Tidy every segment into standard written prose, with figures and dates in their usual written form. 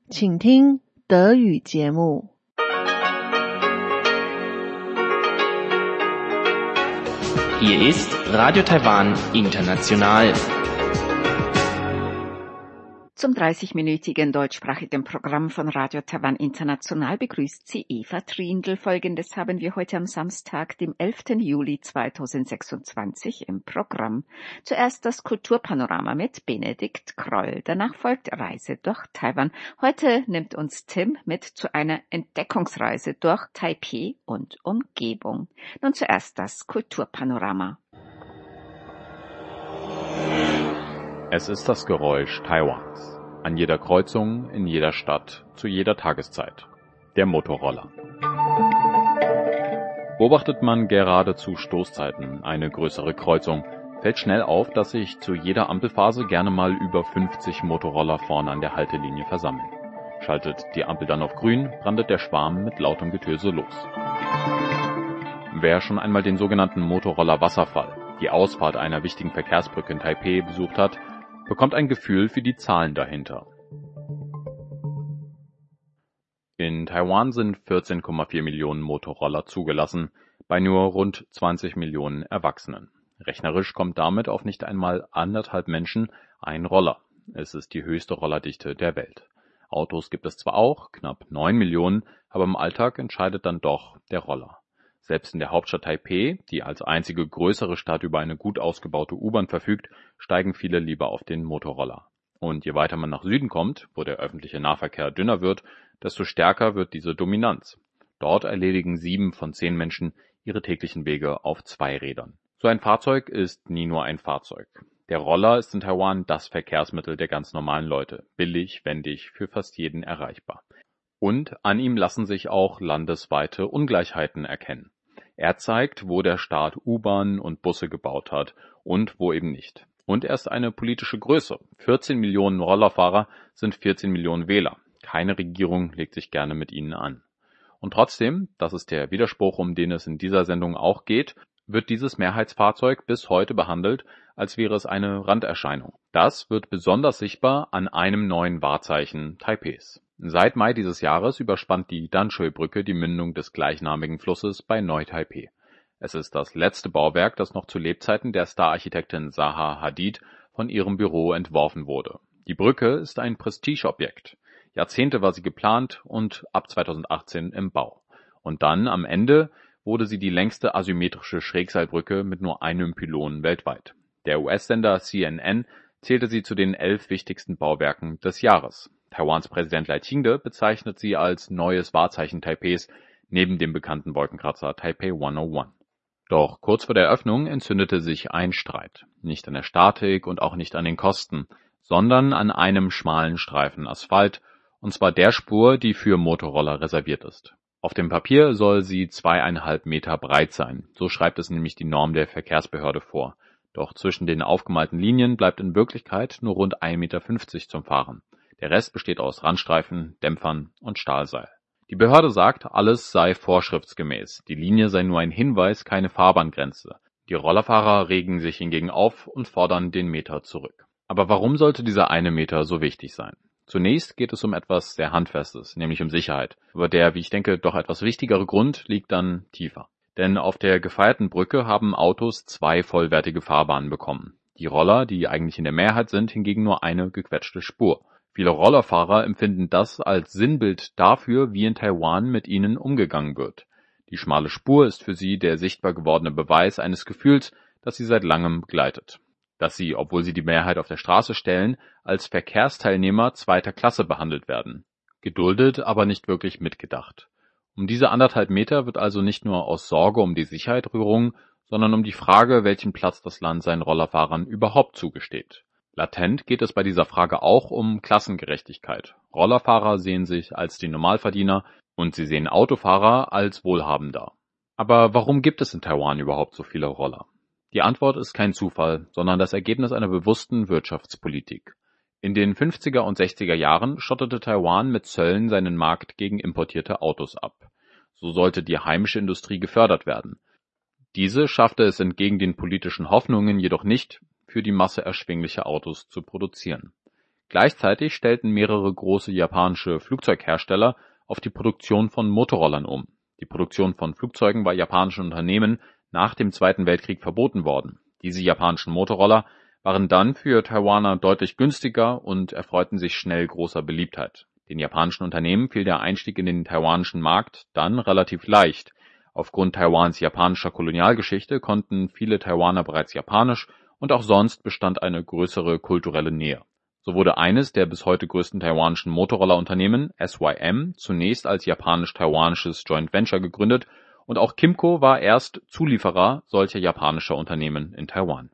请听德语节目。 Hier ist Radio Taiwan International. Zum 30-minütigen deutschsprachigen Programm von Radio Taiwan International begrüßt sie Eva Trindl. Folgendes haben wir heute am Samstag, dem 11. Juli 2026 im Programm. Zuerst das Kulturpanorama mit Benedikt Kroll. Danach folgt Reise durch Taiwan. Heute nimmt uns Tim mit zu einer Entdeckungsreise durch Taipeh und Umgebung. Nun zuerst das Kulturpanorama. Es ist das Geräusch Taiwans. An jeder Kreuzung, in jeder Stadt, zu jeder Tageszeit. Der Motorroller. Beobachtet man gerade zu Stoßzeiten eine größere Kreuzung, fällt schnell auf, dass sich zu jeder Ampelphase gerne mal über 50 Motorroller vorne an der Haltelinie versammeln. Schaltet die Ampel dann auf grün, brandet der Schwarm mit lautem Getöse los. Wer schon einmal den sogenannten Motorroller-Wasserfall, die Ausfahrt einer wichtigen Verkehrsbrücke in Taipeh, besucht hat, bekommt ein Gefühl für die Zahlen dahinter. In Taiwan sind 14,4 Millionen Motorroller zugelassen, bei nur rund 20 Millionen Erwachsenen. Rechnerisch kommt damit auf nicht einmal 1,5 Menschen ein Roller. Es ist die höchste Rollerdichte der Welt. Autos gibt es zwar auch, knapp 9 Millionen, aber im Alltag entscheidet dann doch der Roller. Selbst in der Hauptstadt Taipeh, die als einzige größere Stadt über eine gut ausgebaute U-Bahn verfügt, steigen viele lieber auf den Motorroller. Und je weiter man nach Süden kommt, wo der öffentliche Nahverkehr dünner wird, desto stärker wird diese Dominanz. Dort erledigen 7 von 10 Menschen ihre täglichen Wege auf 2 Rädern. So ein Fahrzeug ist nie nur ein Fahrzeug. Der Roller ist in Taiwan das Verkehrsmittel der ganz normalen Leute, billig, wendig, für fast jeden erreichbar. Und an ihm lassen sich auch landesweite Ungleichheiten erkennen. Er zeigt, wo der Staat U-Bahnen und Busse gebaut hat und wo eben nicht. Und er ist eine politische Größe. 14 Millionen Rollerfahrer sind 14 Millionen Wähler. Keine Regierung legt sich gerne mit ihnen an. Und trotzdem, das ist der Widerspruch, um den es in dieser Sendung auch geht, wird dieses Mehrheitsfahrzeug bis heute behandelt, als wäre es eine Randerscheinung. Das wird besonders sichtbar an einem neuen Wahrzeichen Taipehs. Seit Mai dieses Jahres überspannt die Danshui-Brücke die Mündung des gleichnamigen Flusses bei Neu-Taipeh. Es ist das letzte Bauwerk, das noch zu Lebzeiten der Stararchitektin Zaha Hadid von ihrem Büro entworfen wurde. Die Brücke ist ein Prestigeobjekt. Jahrzehnte war sie geplant und ab 2018 im Bau. Und dann, am Ende, wurde sie die längste asymmetrische Schrägseilbrücke mit nur einem Pylon weltweit. Der US-Sender CNN zählte sie zu den 11 wichtigsten Bauwerken des Jahres. Taiwans Präsident Lai Ching-te bezeichnet sie als neues Wahrzeichen Taipehs, neben dem bekannten Wolkenkratzer Taipei 101. Doch kurz vor der Eröffnung entzündete sich ein Streit. Nicht an der Statik und auch nicht an den Kosten, sondern an einem schmalen Streifen Asphalt, und zwar der Spur, die für Motorroller reserviert ist. Auf dem Papier soll sie 2,5 Meter breit sein, so schreibt es nämlich die Norm der Verkehrsbehörde vor. Doch zwischen den aufgemalten Linien bleibt in Wirklichkeit nur rund 1,50 Meter zum Fahren. Der Rest besteht aus Randstreifen, Dämpfern und Stahlseil. Die Behörde sagt, alles sei vorschriftsgemäß. Die Linie sei nur ein Hinweis, keine Fahrbahngrenze. Die Rollerfahrer regen sich hingegen auf und fordern den Meter zurück. Aber warum sollte dieser 1 Meter so wichtig sein? Zunächst geht es um etwas sehr Handfestes, nämlich um Sicherheit. Aber der, wie ich denke, doch etwas wichtigere Grund liegt dann tiefer. Denn auf der gefeierten Brücke haben Autos 2 vollwertige Fahrbahnen bekommen. Die Roller, die eigentlich in der Mehrheit sind, hingegen nur eine gequetschte Spur. Viele Rollerfahrer empfinden das als Sinnbild dafür, wie in Taiwan mit ihnen umgegangen wird. Die schmale Spur ist für sie der sichtbar gewordene Beweis eines Gefühls, das sie seit langem begleitet. Dass sie, obwohl sie die Mehrheit auf der Straße stellen, als Verkehrsteilnehmer zweiter Klasse behandelt werden. Geduldet, aber nicht wirklich mitgedacht. Um diese 1,5 Meter wird also nicht nur aus Sorge um die Sicherheit gerungen, sondern um die Frage, welchen Platz das Land seinen Rollerfahrern überhaupt zugesteht. Latent geht es bei dieser Frage auch um Klassengerechtigkeit. Rollerfahrer sehen sich als die Normalverdiener und sie sehen Autofahrer als Wohlhabender. Aber warum gibt es in Taiwan überhaupt so viele Roller? Die Antwort ist kein Zufall, sondern das Ergebnis einer bewussten Wirtschaftspolitik. In den 50er und 60er Jahren schottete Taiwan mit Zöllen seinen Markt gegen importierte Autos ab. So sollte die heimische Industrie gefördert werden. Diese schaffte es entgegen den politischen Hoffnungen jedoch nicht, für die Masse erschwingliche Autos zu produzieren. Gleichzeitig stellten mehrere große japanische Flugzeughersteller auf die Produktion von Motorrollern um. Die Produktion von Flugzeugen bei japanischen Unternehmen nach dem Zweiten Weltkrieg verboten worden. Diese japanischen Motorroller waren dann für Taiwaner deutlich günstiger und erfreuten sich schnell großer Beliebtheit. Den japanischen Unternehmen fiel der Einstieg in den taiwanischen Markt dann relativ leicht. Aufgrund Taiwans japanischer Kolonialgeschichte konnten viele Taiwaner bereits Japanisch und auch sonst bestand eine größere kulturelle Nähe. So wurde eines der bis heute größten taiwanischen Motorrollerunternehmen, SYM, zunächst als japanisch-taiwanisches Joint Venture gegründet und auch KYMCO war erst Zulieferer solcher japanischer Unternehmen in Taiwan.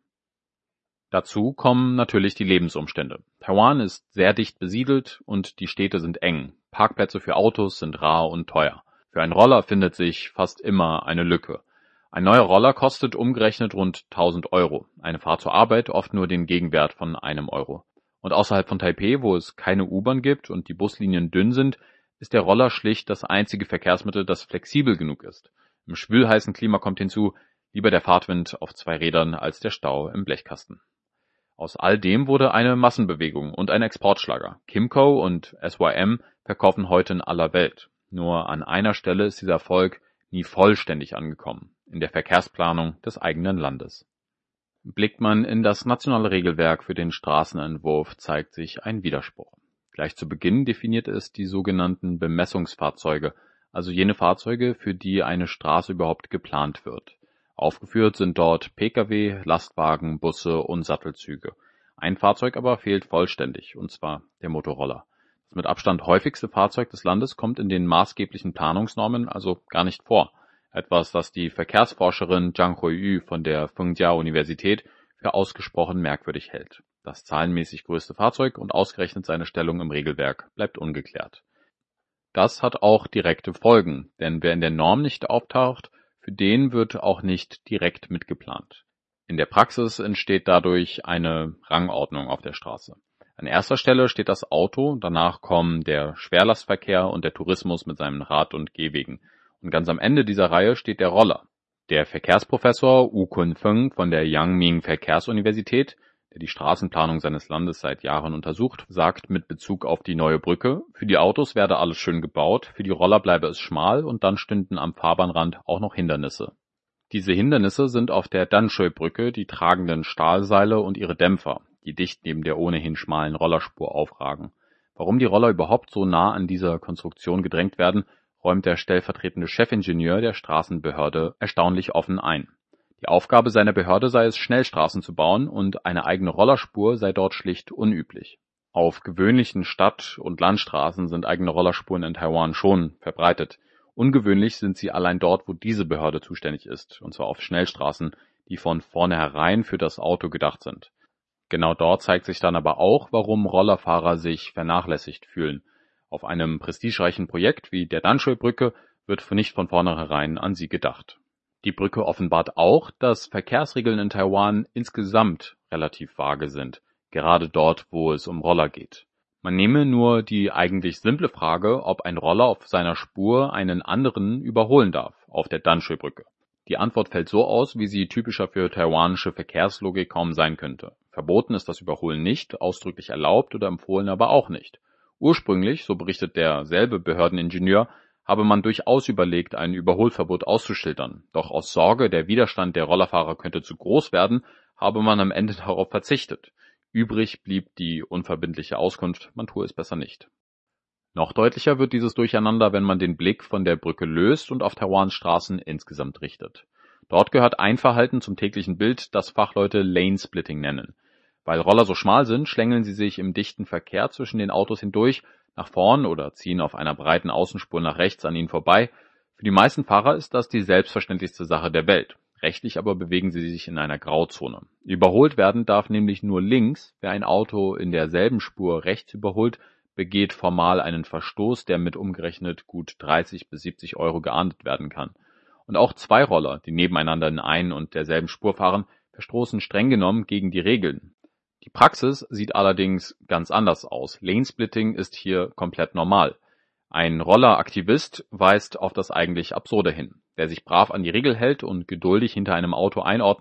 Dazu kommen natürlich die Lebensumstände. Taiwan ist sehr dicht besiedelt und die Städte sind eng. Parkplätze für Autos sind rar und teuer. Für einen Roller findet sich fast immer eine Lücke. Ein neuer Roller kostet umgerechnet rund 1.000 Euro. Eine Fahrt zur Arbeit oft nur den Gegenwert von einem Euro. Und außerhalb von Taipeh, wo es keine U-Bahn gibt und die Buslinien dünn sind, ist der Roller schlicht das einzige Verkehrsmittel, das flexibel genug ist. Im schwülheißen Klima kommt hinzu, lieber der Fahrtwind auf 2 Rädern als der Stau im Blechkasten. Aus all dem wurde eine Massenbewegung und ein Exportschlager. KYMCO und SYM verkaufen heute in aller Welt. Nur an einer Stelle ist dieser Erfolg nie vollständig angekommen, in der Verkehrsplanung des eigenen Landes. Blickt man in das nationale Regelwerk für den Straßenentwurf, zeigt sich ein Widerspruch. Gleich zu Beginn definiert es die sogenannten Bemessungsfahrzeuge, also jene Fahrzeuge, für die eine Straße überhaupt geplant wird. Aufgeführt sind dort Pkw, Lastwagen, Busse und Sattelzüge. Ein Fahrzeug aber fehlt vollständig, und zwar der Motorroller. Das mit Abstand häufigste Fahrzeug des Landes kommt in den maßgeblichen Planungsnormen also gar nicht vor. Etwas, das die Verkehrsforscherin Zhang Huiyu von der Fengjia-Universität für ausgesprochen merkwürdig hält. Das zahlenmäßig größte Fahrzeug und ausgerechnet seine Stellung im Regelwerk bleibt ungeklärt. Das hat auch direkte Folgen, denn wer in der Norm nicht auftaucht, für den wird auch nicht direkt mitgeplant. In der Praxis entsteht dadurch eine Rangordnung auf der Straße. An erster Stelle steht das Auto, danach kommen der Schwerlastverkehr und der Tourismus mit seinen Rad- und Gehwegen. Und ganz am Ende dieser Reihe steht der Roller. Der Verkehrsprofessor Wu Kunfeng von der Yangming Verkehrsuniversität, der die Straßenplanung seines Landes seit Jahren untersucht, sagt mit Bezug auf die neue Brücke, für die Autos werde alles schön gebaut, für die Roller bleibe es schmal und dann stünden am Fahrbahnrand auch noch Hindernisse. Diese Hindernisse sind auf der Danshui-Brücke die tragenden Stahlseile und ihre Dämpfer, die dicht neben der ohnehin schmalen Rollerspur aufragen. Warum die Roller überhaupt so nah an dieser Konstruktion gedrängt werden, räumt der stellvertretende Chefingenieur der Straßenbehörde erstaunlich offen ein. Die Aufgabe seiner Behörde sei es, Schnellstraßen zu bauen und eine eigene Rollerspur sei dort schlicht unüblich. Auf gewöhnlichen Stadt- und Landstraßen sind eigene Rollerspuren in Taiwan schon verbreitet. Ungewöhnlich sind sie allein dort, wo diese Behörde zuständig ist, und zwar auf Schnellstraßen, die von vornherein für das Auto gedacht sind. Genau dort zeigt sich dann aber auch, warum Rollerfahrer sich vernachlässigt fühlen. Auf einem prestigereichen Projekt wie der Danshui-Brücke wird nicht von vornherein an sie gedacht. Die Brücke offenbart auch, dass Verkehrsregeln in Taiwan insgesamt relativ vage sind, gerade dort, wo es um Roller geht. Man nehme nur die eigentlich simple Frage, ob ein Roller auf seiner Spur einen anderen überholen darf, auf der Danshui-Brücke. Die Antwort fällt so aus, wie sie typischer für taiwanische Verkehrslogik kaum sein könnte. Verboten ist das Überholen nicht, ausdrücklich erlaubt oder empfohlen aber auch nicht. Ursprünglich, so berichtet derselbe Behördeningenieur, habe man durchaus überlegt, ein Überholverbot auszuschildern. Doch aus Sorge, der Widerstand der Rollerfahrer könnte zu groß werden, habe man am Ende darauf verzichtet. Übrig blieb die unverbindliche Auskunft, man tue es besser nicht. Noch deutlicher wird dieses Durcheinander, wenn man den Blick von der Brücke löst und auf Taiwans Straßen insgesamt richtet. Dort gehört ein Verhalten zum täglichen Bild, das Fachleute Lane-Splitting nennen. Weil Roller so schmal sind, schlängeln sie sich im dichten Verkehr zwischen den Autos hindurch, nach vorn oder ziehen auf einer breiten Außenspur nach rechts an ihnen vorbei. Für die meisten Fahrer ist das die selbstverständlichste Sache der Welt. Rechtlich aber bewegen sie sich in einer Grauzone. Überholt werden darf nämlich nur links. Wer ein Auto in derselben Spur rechts überholt, begeht formal einen Verstoß, der mit umgerechnet gut 30 bis 70 Euro geahndet werden kann. Und auch zwei Roller, die nebeneinander in ein und derselben Spur fahren, verstoßen streng genommen gegen die Regeln. Die Praxis sieht allerdings ganz anders aus. Lanesplitting ist hier komplett normal. Ein Rolleraktivist weist auf das eigentlich Absurde hin. Wer sich brav an die Regel hält und geduldig hinter einem Auto einordnet,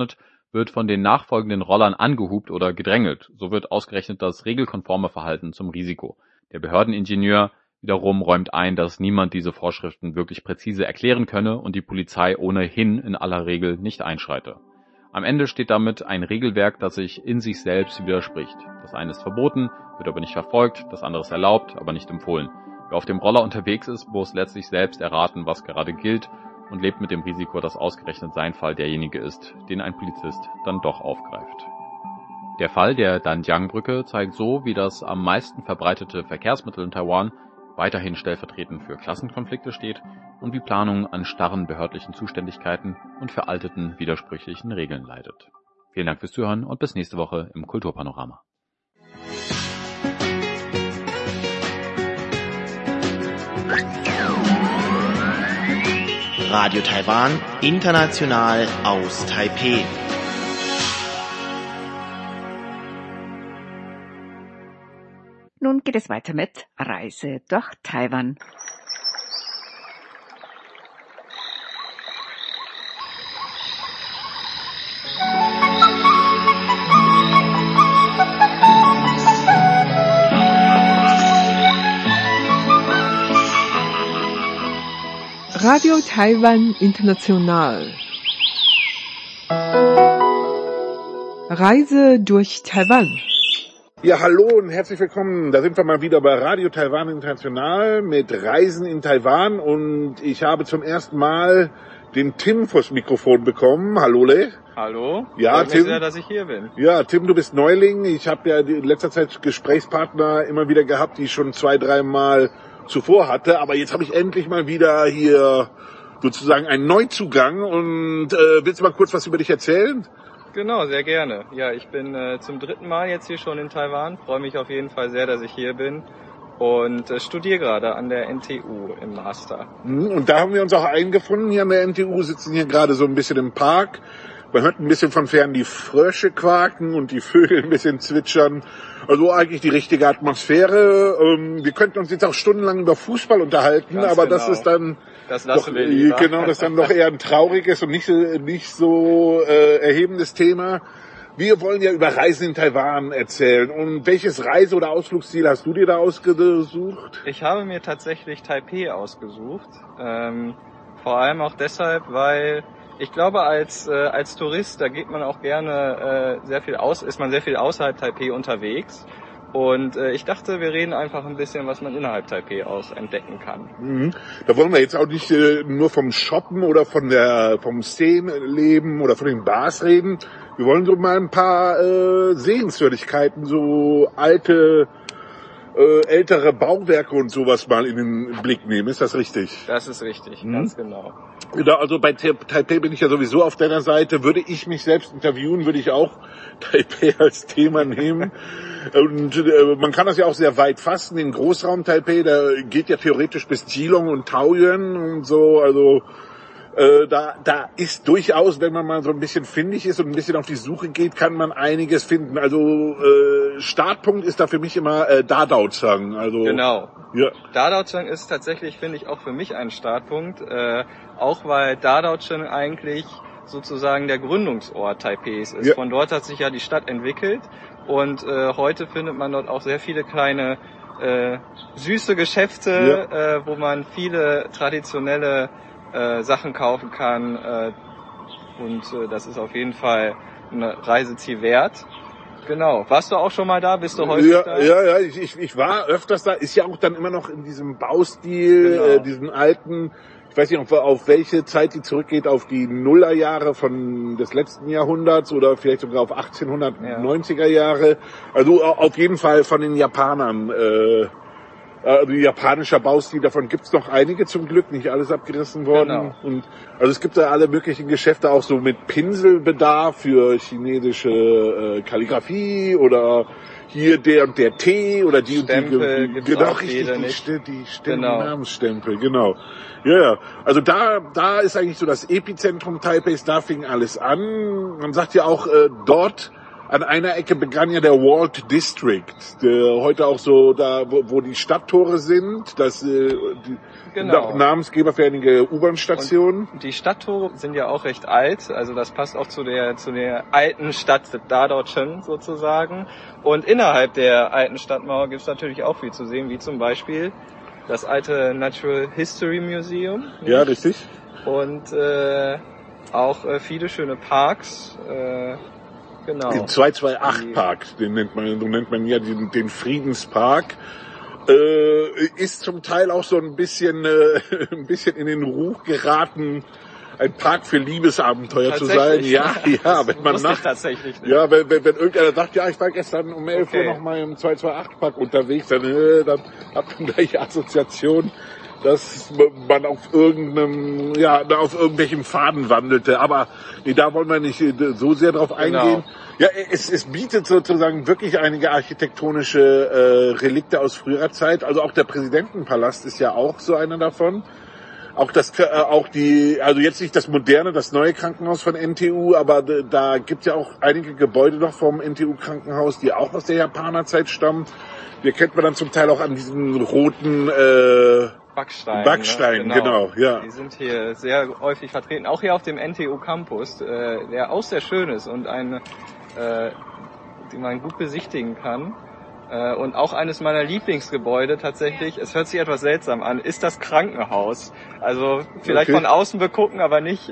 wird von den nachfolgenden Rollern angehupt oder gedrängelt. So wird ausgerechnet das regelkonforme Verhalten zum Risiko. Der Behördeningenieur wiederum räumt ein, dass niemand diese Vorschriften wirklich präzise erklären könne und die Polizei ohnehin in aller Regel nicht einschreite. Am Ende steht damit ein Regelwerk, das sich in sich selbst widerspricht. Das eine ist verboten, wird aber nicht verfolgt, das andere ist erlaubt, aber nicht empfohlen. Wer auf dem Roller unterwegs ist, muss letztlich selbst erraten, was gerade gilt und lebt mit dem Risiko, dass ausgerechnet sein Fall derjenige ist, den ein Polizist dann doch aufgreift. Der Fall der Danjiang-Brücke zeigt so, wie das am meisten verbreitete Verkehrsmittel in Taiwan weiterhin stellvertretend für Klassenkonflikte steht und wie Planung an starren behördlichen Zuständigkeiten und veralteten, widersprüchlichen Regeln leidet. Vielen Dank fürs Zuhören und bis nächste Woche im Kulturpanorama. Radio Taiwan, international aus Taipeh. Nun geht es weiter mit Reise durch Taiwan. Radio Taiwan International. Reise durch Taiwan. Ja, hallo und herzlich willkommen. Da sind wir mal wieder bei Radio Taiwan International mit Reisen in Taiwan und ich habe zum ersten Mal den Tim vors Mikrofon bekommen. Hallo, Le. Hallo. Ja, freut mich Tim. sehr, dass ich hier bin. Ja, Tim, du bist Neuling. Ich habe ja in letzter Zeit Gesprächspartner immer wieder gehabt, die ich schon 2-3 Mal zuvor hatte. Aber jetzt habe ich endlich mal wieder hier sozusagen einen Neuzugang. Und willst du mal kurz was über dich erzählen? Genau, sehr gerne. Ja, ich bin zum 3. Mal jetzt hier schon in Taiwan. Freue mich auf jeden Fall sehr, dass ich hier bin und studiere gerade an der NTU im Master. Und da haben wir uns auch eingefunden hier an der NTU, sitzen hier gerade so ein bisschen im Park. Man hört ein bisschen von fern die Frösche quaken und die Vögel ein bisschen zwitschern. Also eigentlich die richtige Atmosphäre. Wir könnten uns jetzt auch stundenlang über Fußball unterhalten, Ganz aber genau. das ist dann Das lassen doch, wir lieber. genau, das ist dann doch eher ein trauriges und nicht so erhebendes Thema. Wir wollen ja über Reisen in Taiwan erzählen. Und welches Reise- oder Ausflugsziel hast du dir da ausgesucht? Ich habe mir tatsächlich Taipeh ausgesucht. Vor allem auch deshalb, weil ich glaube, als Tourist, da geht man auch gerne ist man sehr viel außerhalb Taipeh unterwegs. Und ich dachte, wir reden einfach ein bisschen, was man innerhalb Taipeh aus entdecken kann. Da wollen wir jetzt auch nicht nur vom Shoppen oder vom Szenenleben oder von den Bars reden. Wir wollen so mal ein paar Sehenswürdigkeiten, so ältere Bauwerke und sowas mal in den Blick nehmen. Ist das richtig? Das ist richtig, ganz genau. Ja, also bei Taipeh bin ich ja sowieso auf deiner Seite. Würde ich mich selbst interviewen, würde ich auch Taipeh als Thema nehmen. Und man kann das ja auch sehr weit fassen. Den Großraum Taipeh, der geht ja theoretisch bis Keelung und Taoyuan und so. Also da ist durchaus, wenn man mal so ein bisschen findig ist und ein bisschen auf die Suche geht, kann man einiges finden. Also Startpunkt ist da für mich immer Dadaozang. Also Genau. Ja. Dadaozang ist tatsächlich, finde ich, auch für mich ein Startpunkt, auch weil Dadaozang eigentlich sozusagen der Gründungsort Taipehs ist. Ja. Von dort hat sich ja die Stadt entwickelt und heute findet man dort auch sehr viele kleine süße Geschäfte, wo man viele traditionelle Sachen kaufen kann und das ist auf jeden Fall ein Reiseziel wert. Genau. Warst du auch schon mal da? Bist du häufig da? Ja, ich war öfters da. Ist ja auch dann immer noch in diesem Baustil, Genau. Diesen alten, ich weiß nicht, auf welche Zeit die zurückgeht, auf die Nullerjahre des letzten Jahrhunderts oder vielleicht sogar auf 1890er Jahre. Also auf jeden Fall von den Japanern. Also japanischer Baustil, davon gibt's noch einige zum Glück, nicht alles abgerissen worden. Genau. Und also es gibt da alle möglichen Geschäfte, auch so mit Pinselbedarf für chinesische Kalligrafie oder hier der und der Tee oder die Stempel und die. gibt's Genau, auch richtig, jede die nicht. Stempel, Namensstempel, genau. Ja, also da ist eigentlich so das Epizentrum Taipeis, da fing alles an. Man sagt ja auch, dort an einer Ecke begann ja der Walled District, der heute auch so da, wo die Stadttore sind, Genau. Namensgeber für einige U-Bahn-Stationen. Und die Stadttore sind ja auch recht alt, also das passt auch zu der alten Stadt Dadochen sozusagen. Und innerhalb der alten Stadtmauer gibt es natürlich auch viel zu sehen, wie zum Beispiel das alte Natural History Museum. Nicht? Ja, richtig. Und auch viele schöne Parks. Genau. Den 228-Park, so nennt man ja den Friedenspark. Ist zum Teil auch so ein bisschen in den Ruf geraten, ein Park für Liebesabenteuer zu sein. Ja, wenn man tatsächlich nicht. Ja, wenn irgendeiner sagt, ja, ich war gestern um 11 Uhr noch mal im 228-Park unterwegs, dann hat man gleich Assoziation, dass man auf irgendwelchem Faden wandelte. Aber nee, da wollen wir nicht so sehr drauf eingehen. Ja, es bietet sozusagen wirklich einige architektonische Relikte aus früherer Zeit. Also auch der Präsidentenpalast ist ja auch so einer davon. Auch also jetzt nicht das moderne, das neue Krankenhaus von NTU, aber da gibt's ja auch einige Gebäude noch vom NTU-Krankenhaus, die auch aus der Japanerzeit stammen. Die kennt man dann zum Teil auch an diesen roten Backstein, genau, ja. Die sind hier sehr häufig vertreten, auch hier auf dem NTU Campus, der auch sehr schön ist und den man gut besichtigen kann. Und auch eines meiner Lieblingsgebäude tatsächlich, es hört sich etwas seltsam an, ist das Krankenhaus. Also vielleicht von außen begucken, aber nicht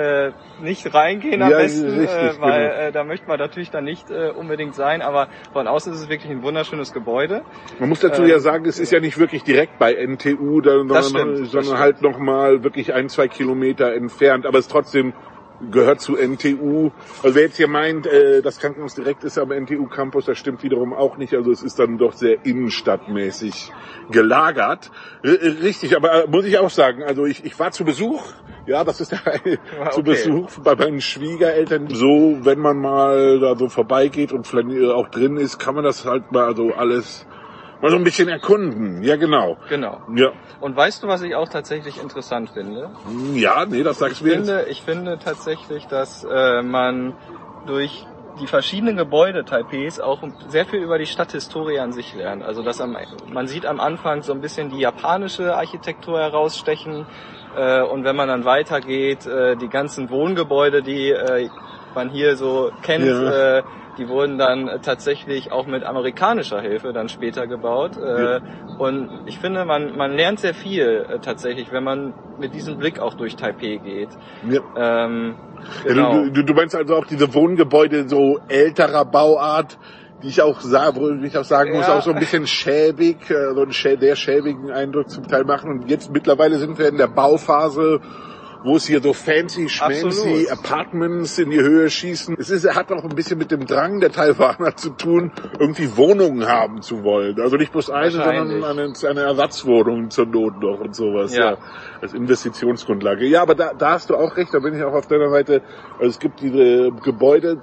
reingehen am besten, richtig, weil genau. Da möchte man natürlich dann nicht unbedingt sein, aber von außen ist es wirklich ein wunderschönes Gebäude. Man muss dazu ja sagen, es ist ja nicht wirklich direkt bei NTU, sondern halt nochmal wirklich 1-2 Kilometer entfernt, aber es ist trotzdem gehört zu NTU. Also wer jetzt hier meint, das Krankenhaus direkt ist am NTU-Campus, das stimmt wiederum auch nicht. Also es ist dann doch sehr innenstadtmäßig gelagert. Richtig, aber muss ich auch sagen, also ich war zu Besuch. Ja, das ist zu Besuch bei meinen Schwiegereltern. So, wenn man mal da so vorbeigeht und vielleicht auch drin ist, kann man das halt mal so alles mal so ein bisschen erkunden. Ja, genau. Genau. Ja. Und weißt du, was ich auch tatsächlich interessant finde? Ja, nee, das sagst du mir jetzt. Ich finde tatsächlich, dass man durch die verschiedenen Gebäude Taipehs auch sehr viel über die Stadthistorie an sich lernt. Also man sieht am Anfang so ein bisschen die japanische Architektur herausstechen und wenn man dann weitergeht, die ganzen Wohngebäude, die man hier so kennt, ja. Die wurden dann tatsächlich auch mit amerikanischer Hilfe dann später gebaut. Und ich finde, man lernt sehr viel tatsächlich, wenn man mit diesem Blick auch durch Taipeh geht. Ja. Genau. Du meinst also auch diese Wohngebäude so älterer Bauart, die ich auch sagen muss, auch so ein bisschen schäbig, so einen sehr schäbigen Eindruck zum Teil machen. Und jetzt mittlerweile sind wir in der Bauphase, wo es hier so schmancy Apartments in die Höhe schießen. Hat auch ein bisschen mit dem Drang der Taiwaner zu tun, irgendwie Wohnungen haben zu wollen. Also nicht bloß eine, sondern eine Ersatzwohnung zur Not noch und sowas. Ja. Als Investitionsgrundlage. Ja, aber da hast du auch recht, da bin ich auch auf deiner Seite. Also es gibt diese Gebäude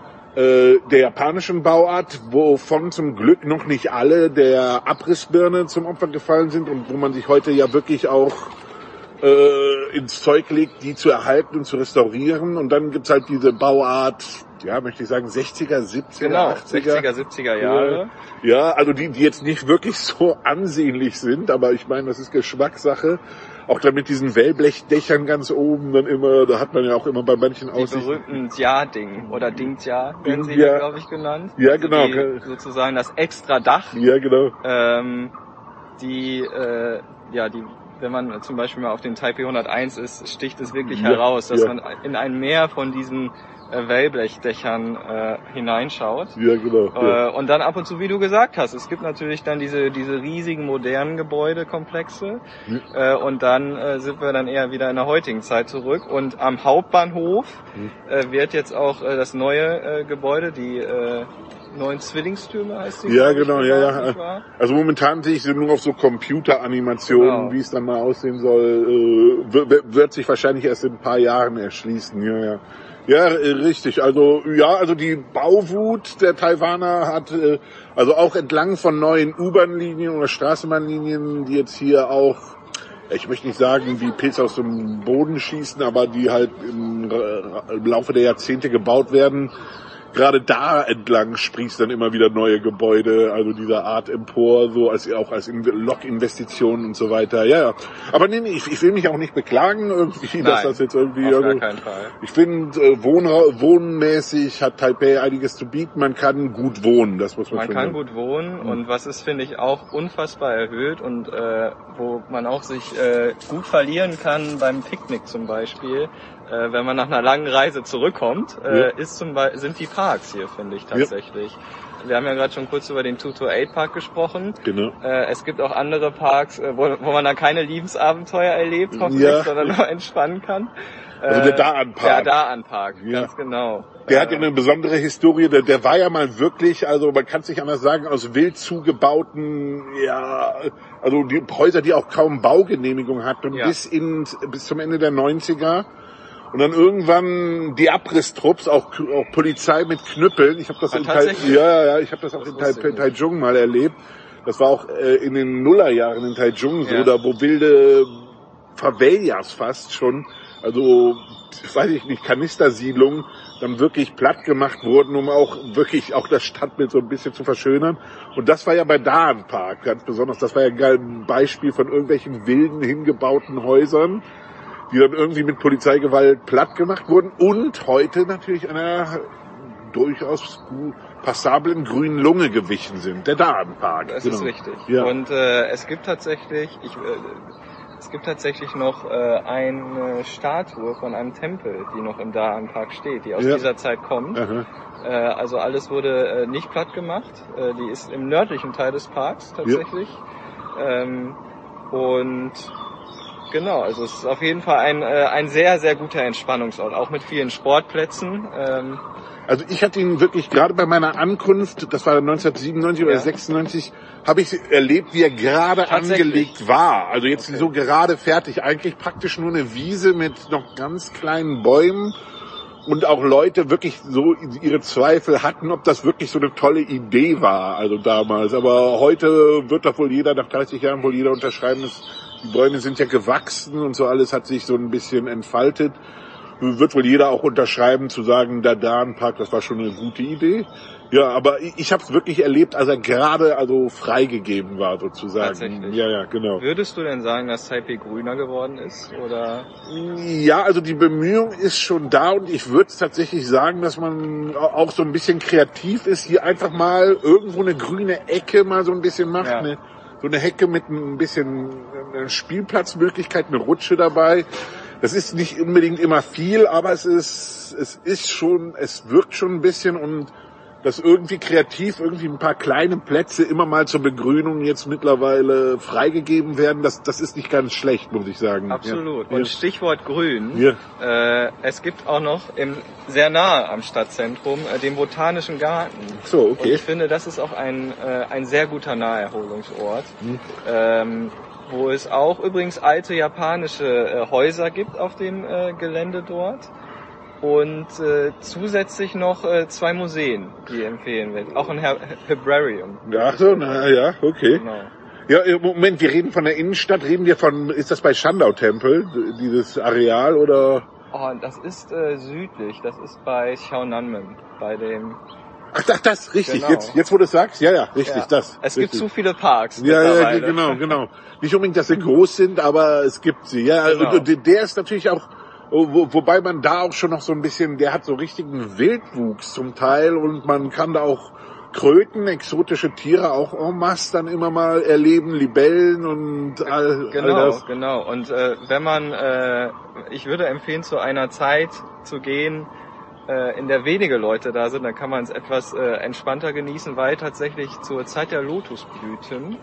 der japanischen Bauart, wovon zum Glück noch nicht alle der Abrissbirne zum Opfer gefallen sind und wo man sich heute ja wirklich auch ins Zeug legt, die zu erhalten und zu restaurieren. Und dann gibt's halt diese Bauart, ja, möchte ich sagen, 60er, 70er, genau, 80er. 60er, 70er Jahre. Ja, also die jetzt nicht wirklich so ansehnlich sind, aber ich meine, das ist Geschmackssache. Auch dann mit diesen Wellblechdächern ganz oben dann immer, da hat man ja auch immer bei manchen Aussichten. Die berühmten Jia-Ding oder Dingtia werden sie da, glaube ich, genannt. Ja, genau. Sozusagen das extra Dach. Ja, genau. Wenn man zum Beispiel mal auf den Taipei 101 ist, sticht es wirklich heraus, dass man in ein Meer von diesen Wellblechdächern hineinschaut. Ja, genau. Und dann ab und zu, wie du gesagt hast, es gibt natürlich dann diese riesigen modernen Gebäudekomplexe. Und dann sind wir dann eher wieder in der heutigen Zeit zurück. Und am Hauptbahnhof wird jetzt auch das neue Gebäude, die neuen Zwillingstürme heißt die. Ja, genau, ja. Also momentan sehe ich sie nur auf so Computeranimationen, genau. Wie es dann mal aussehen soll, wird sich wahrscheinlich erst in ein paar Jahren erschließen. Ja. Ja, richtig. Also die Bauwut der Taiwaner hat also auch entlang von neuen U-Bahn-Linien oder Straßenbahnlinien, die jetzt hier auch, ich möchte nicht sagen, wie Pilze aus dem Boden schießen, aber die halt im Laufe der Jahrzehnte gebaut werden, gerade da entlang sprießt dann immer wieder neue Gebäude, also dieser Art Empor, so als Lok-Investitionen und so weiter. Ja. Aber nee, ich will mich auch nicht beklagen irgendwie, dass das jetzt irgendwie... Auf gar keinen Fall. Ich finde, wohnmäßig hat Taipei einiges zu bieten. Man kann gut wohnen, das muss man schon sagen. Man kann gut wohnen und was ist, finde ich, auch unfassbar erhöht und wo man auch sich gut verlieren kann beim Picknick zum Beispiel, wenn man nach einer langen Reise zurückkommt, sind die Parks hier, finde ich tatsächlich. Ja. Wir haben ja gerade schon kurz über den 228 Park gesprochen. Genau. Es gibt auch andere Parks, wo man dann keine Liebesabenteuer erlebt, hoffentlich, sondern nur entspannen kann. Also der Da'an-Park. Der Da'an-Park, ganz genau. Der hat ja eine besondere Historie. Der war ja mal wirklich, also man kann es nicht anders sagen, aus wild zugebauten, also die Häuser, die auch kaum Baugenehmigung hatten, bis zum Ende der 90er. Und dann irgendwann die Abrisstrupps, auch Polizei mit Knüppeln. Ich habe das ich habe das auch in Taichung mal erlebt. Das war auch in den Nullerjahren in Taichung so, da wo wilde Favelas fast schon, also weiß ich nicht, Kanistersiedlungen dann wirklich platt gemacht wurden, um auch wirklich auch das Stadtbild so ein bisschen zu verschönern. Und das war ja bei Da'an Park ganz besonders. Das war ja ein Beispiel von irgendwelchen wilden hingebauten Häusern, die dann irgendwie mit Polizeigewalt platt gemacht wurden und heute natürlich einer durchaus passablen grünen Lunge gewichen sind, der Da'an Park. Das ist richtig. Ja. Und es gibt tatsächlich noch eine Statue von einem Tempel, die noch im Da'an Park steht, die aus dieser Zeit kommt. Also alles wurde nicht platt gemacht. Die ist im nördlichen Teil des Parks tatsächlich. Und genau, also es ist auf jeden Fall ein sehr, sehr guter Entspannungsort, auch mit vielen Sportplätzen. Also ich hatte ihn wirklich gerade bei meiner Ankunft, das war 1997 oder 96, habe ich erlebt, wie er gerade angelegt war. Also jetzt so gerade fertig, eigentlich praktisch nur eine Wiese mit noch ganz kleinen Bäumen. Und auch Leute wirklich so ihre Zweifel hatten, ob das wirklich so eine tolle Idee war, also damals. Aber heute wird doch wohl jeder, nach 30 Jahren wohl jeder unterschreiben, die Bäume sind ja gewachsen und so alles hat sich so ein bisschen entfaltet. Wird wohl jeder auch unterschreiben, zu sagen, der Da'an Park, das war schon eine gute Idee. Ja, aber ich habe es wirklich erlebt, als er gerade freigegeben war, sozusagen. Tatsächlich. Ja, genau. Würdest du denn sagen, dass Taipei grüner geworden ist, oder? Ja, also die Bemühung ist schon da und ich würde tatsächlich sagen, dass man auch so ein bisschen kreativ ist, hier einfach mal irgendwo eine grüne Ecke mal so ein bisschen macht, so eine Hecke mit ein bisschen Spielplatzmöglichkeit, eine Rutsche dabei. Das ist nicht unbedingt immer viel, aber es wirkt schon ein bisschen und dass irgendwie kreativ irgendwie ein paar kleine Plätze immer mal zur Begrünung jetzt mittlerweile freigegeben werden, das ist nicht ganz schlecht, muss ich sagen. Absolut. Und Stichwort Grün, es gibt auch noch sehr nahe am Stadtzentrum den Botanischen Garten. So, okay. Und ich finde, das ist auch ein sehr guter Naherholungsort. Wo es auch übrigens alte japanische Häuser gibt auf dem Gelände dort. Und zusätzlich noch 2 Museen, die empfehlen werden. Auch ein Herbarium. Ach so, okay. Genau. Ja, im Moment, wir reden von der Innenstadt, ist das bei Shandao-Tempel, dieses Areal, oder? Oh, das ist südlich, das ist bei Xiaonanmen, bei dem... Ach, das, richtig, genau. Jetzt wo du es sagst, richtig, das. Es gibt zu viele Parks mittlerweile. Ja, genau. Nicht unbedingt, dass sie groß sind, aber es gibt sie. Ja, genau. Und der ist natürlich auch, wobei man da auch schon noch so ein bisschen, der hat so richtigen Wildwuchs zum Teil und man kann da auch Kröten, exotische Tiere auch en masse dann immer mal erleben, Libellen und all das. Genau. Und wenn man, ich würde empfehlen, zu einer Zeit zu gehen, in der wenige Leute da sind, dann kann man es etwas entspannter genießen, weil tatsächlich zur Zeit der Lotusblüten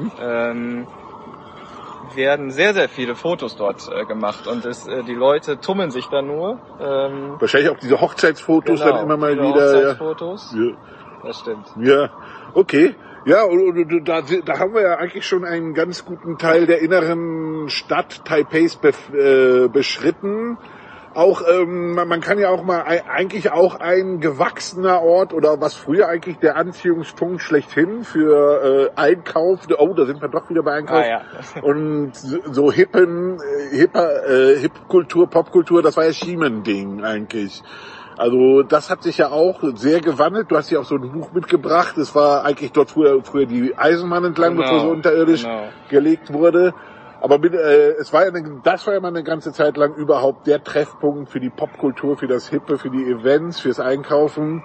werden sehr, sehr viele Fotos dort gemacht und die Leute tummeln sich da nur. Wahrscheinlich auch diese Hochzeitsfotos dann immer mal wieder. Hochzeitsfotos. Ja. Das stimmt. Ja, okay. Ja, und da haben wir ja eigentlich schon einen ganz guten Teil der inneren Stadt Taipeis beschritten. Auch, man kann ja auch mal eigentlich auch ein gewachsener Ort oder was früher eigentlich der Anziehungspunkt schlechthin für Einkauf. Oh, da sind wir doch wieder bei Einkauf. Und so Hip-Kultur, Popkultur, das war ja Ximen-Ding eigentlich. Also das hat sich ja auch sehr gewandelt. Du hast ja auch so ein Buch mitgebracht. Es war eigentlich dort früher die Eisenbahn entlang, bevor sie unterirdisch gelegt wurde. Aber das war ja mal eine ganze Zeit lang überhaupt der Treffpunkt für die Popkultur, für das Hippe, für die Events, fürs Einkaufen.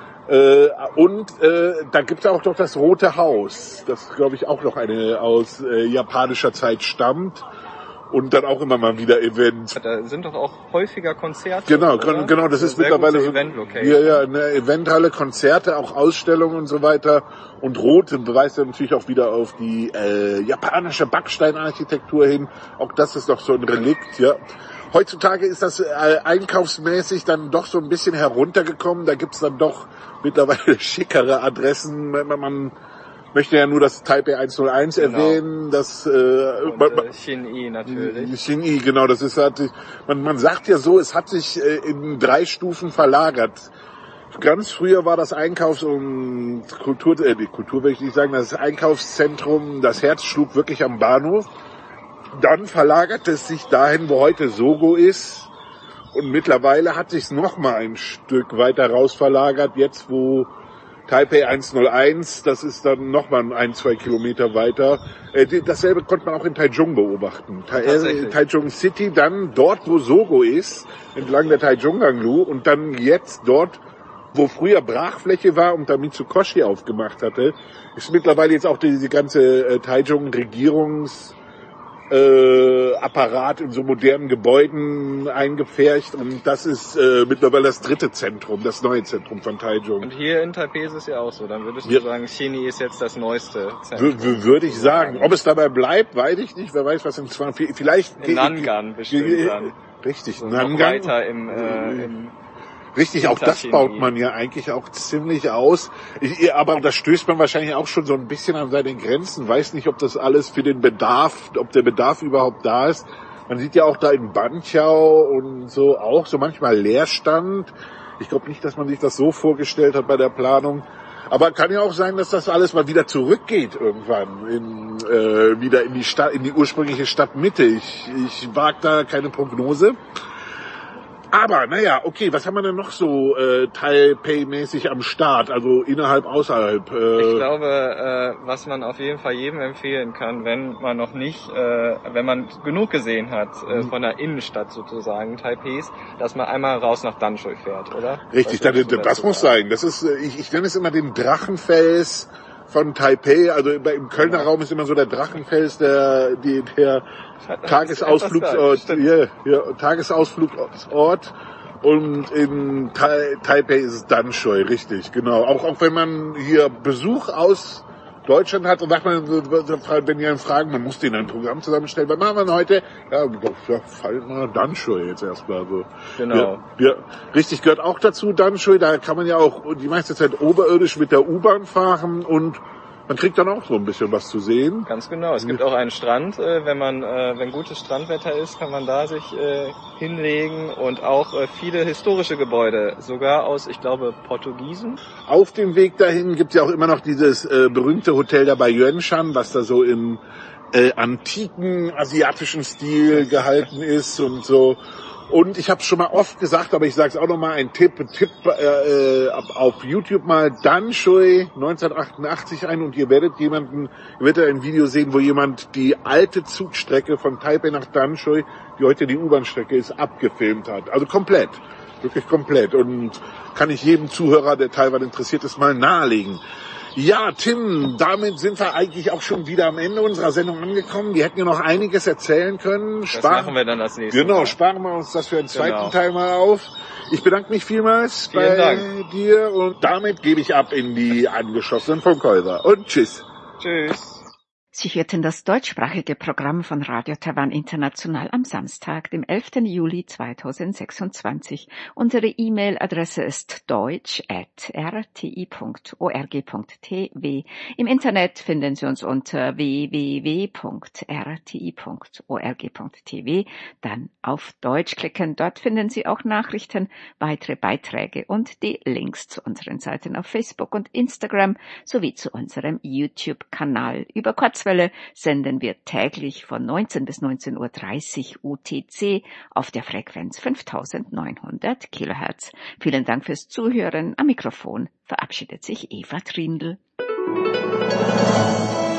Da gibt's auch noch das Rote Haus, das glaube ich auch noch aus japanischer Zeit stammt und dann auch immer mal wieder Events. Da sind doch auch häufiger Konzerte. Genau, das ist mittlerweile so eine Eventhalle, Konzerte, auch Ausstellungen und so weiter. Und Rot beweist ja natürlich auch wieder auf die japanische Backsteinarchitektur hin. Auch das ist doch so ein Relikt, ja. Heutzutage ist das einkaufsmäßig dann doch so ein bisschen heruntergekommen. Da gibt's dann doch mittlerweile schickere Adressen. Man möchte ja nur das Taipei 101 erwähnen. Das Xin-i natürlich. Xin-i, genau. Das ist man sagt ja so, es hat sich in 3 Stufen verlagert. Ganz früher war das Einkaufs- und Kultur will ich nicht sagen, das Einkaufszentrum, das Herz schlug wirklich am Bahnhof. Dann verlagerte es sich dahin, wo heute Sogo ist. Und mittlerweile hat sich es noch mal ein Stück weiter raus verlagert. Jetzt, wo Taipei 101, das ist dann noch mal 1-2 Kilometer weiter. Dasselbe konnte man auch in Taichung beobachten. Taichung City, dann dort, wo Sogo ist, entlang der Taichung-Ganglu. Und dann jetzt dort, wo früher Brachfläche war und da Mitsukoshi aufgemacht hatte, ist mittlerweile jetzt auch diese ganze Taichung-Regierungs- Apparat in so modernen Gebäuden eingepfercht und das ist mittlerweile das 3. Zentrum, das neue Zentrum von Taichung. Und hier in Taipei ist es ja auch so, dann würdest du sagen, Xin-i ist jetzt das neueste Zentrum. Würde ich sagen. Ob es dabei bleibt, weiß ich nicht, wer weiß, was in 20, vielleicht... In Nangan bestimmt dann. Richtig, so Nangan. Noch weiter im Richtig, auch das baut man ja eigentlich auch ziemlich aus. Aber das stößt man wahrscheinlich auch schon so ein bisschen an seine Grenzen. Weiß nicht, ob das alles für den Bedarf, ob der Bedarf überhaupt da ist. Man sieht ja auch da in Banqiao und so auch so manchmal Leerstand. Ich glaube nicht, dass man sich das so vorgestellt hat bei der Planung. Aber kann ja auch sein, dass das alles mal wieder zurückgeht irgendwann wieder in die Stadt, in die ursprüngliche Stadtmitte. Ich wage da keine Prognose. Aber, naja, okay, was haben wir denn noch so Taipei-mäßig am Start, also innerhalb, außerhalb? Ich glaube, was man auf jeden Fall jedem empfehlen kann, wenn man noch nicht, wenn man genug gesehen hat von der Innenstadt sozusagen Taipeis, dass man einmal raus nach Danshui fährt, oder? Richtig, das muss sein. Das ist, ich nenne es immer den Drachenfels von Taipei, also im Kölner Raum ist immer so der Drachenfels, der Tagesausflugsort und in Taipei ist es Danshui, richtig, genau. Auch wenn man hier Besuch aus Deutschland hat, und sagt man, wenn die einen fragen, man muss denen ein Programm zusammenstellen. Was machen wir heute? Ja, fallen mal Danshui jetzt erstmal so. Genau. Ja, richtig, gehört auch dazu Danshui. Da kann man ja auch die meiste Zeit oberirdisch mit der U-Bahn fahren und man kriegt dann auch so ein bisschen was zu sehen. Ganz genau. Es gibt auch einen Strand. Wenn gutes Strandwetter ist, kann man da sich hinlegen und auch viele historische Gebäude, sogar aus, ich glaube, Portugiesen. Auf dem Weg dahin gibt es ja auch immer noch dieses berühmte Hotel da bei Yuanshan, was da so im antiken asiatischen Stil gehalten ist und so. Und ich habe es schon mal oft gesagt, aber ich sage es auch nochmal, ein Tipp auf YouTube mal Danshui 1988 ein und ihr werdet ein Video sehen, wo jemand die alte Zugstrecke von Taipei nach Danshui, die heute die U-Bahn-Strecke ist, abgefilmt hat. Also komplett, wirklich komplett. Und kann ich jedem Zuhörer, der Taiwan interessiert ist, mal nahelegen. Ja, Tim, damit sind wir eigentlich auch schon wieder am Ende unserer Sendung angekommen. Wir hätten ja noch einiges erzählen können. Das machen wir dann als nächstes. Genau, sparen wir uns das für den zweiten Teil mal auf. Ich bedanke mich vielmals bei dir und damit gebe ich ab in die angeschossenen Funkhäuser. Und tschüss. Tschüss. Sie hörten das deutschsprachige Programm von Radio Taiwan International am Samstag, dem 11. Juli 2026. Unsere E-Mail-Adresse ist deutsch@rti.org.tw. Im Internet finden Sie uns unter www.rti.org.tw. Dann auf Deutsch klicken. Dort finden Sie auch Nachrichten, weitere Beiträge und die Links zu unseren Seiten auf Facebook und Instagram sowie zu unserem YouTube-Kanal. Über kurz Kurzwelle senden wir täglich von 19 bis 19.30 Uhr UTC auf der Frequenz 5900 Kilohertz. Vielen Dank fürs Zuhören. Am Mikrofon verabschiedet sich Eva Trindl.